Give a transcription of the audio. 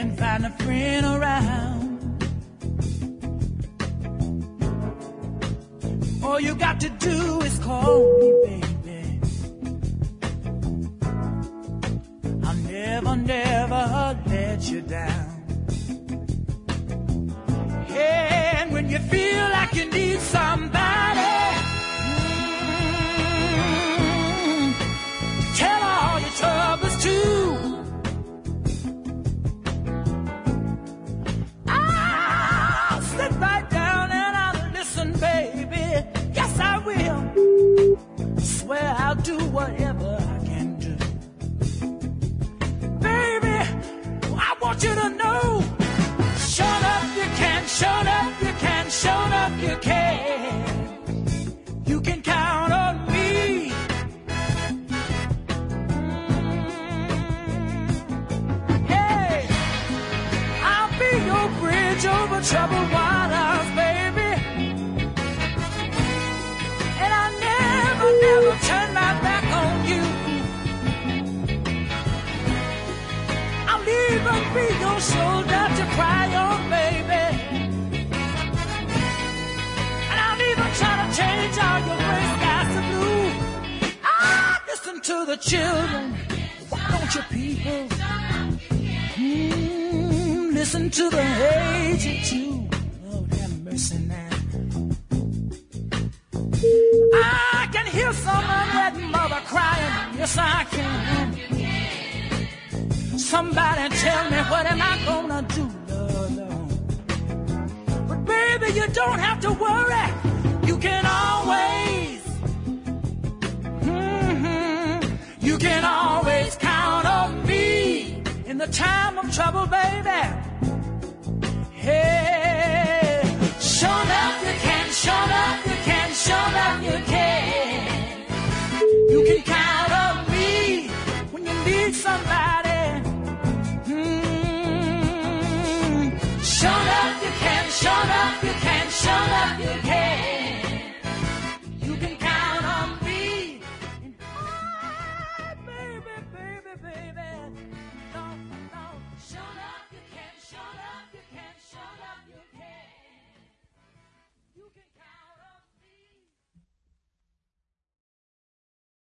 can't find a friend around. All you got to do is call me, baby. I'll never, never let you down. And when you feel like you need somebody, tell all your troubles too. I'll sit right down and I'll listen, baby. Yes, I will. Swear I'll do whatever I can do. Baby, I want you to know, shut up you can, shut up you can, shut up you can. You can count on me. Hey, I'll be your bridge over troubled waters, baby. And I'll never, never turn my back on you. I'll even be your shoulder to cry on, baby. And I'll even try to change all your gray skies to blue. Ah, listen to the children, why don't you people? Listen to the aged too. Lord have mercy now. I can hear some unwed mother crying. Yes, I can. Somebody tell me, what am I gonna do, Lord, Lord? But baby, you don't have to worry. You can always, you can always count on me in the time of trouble, baby. Hey, show up you can, show up you can, show up you can. You can count on me when you need somebody. Show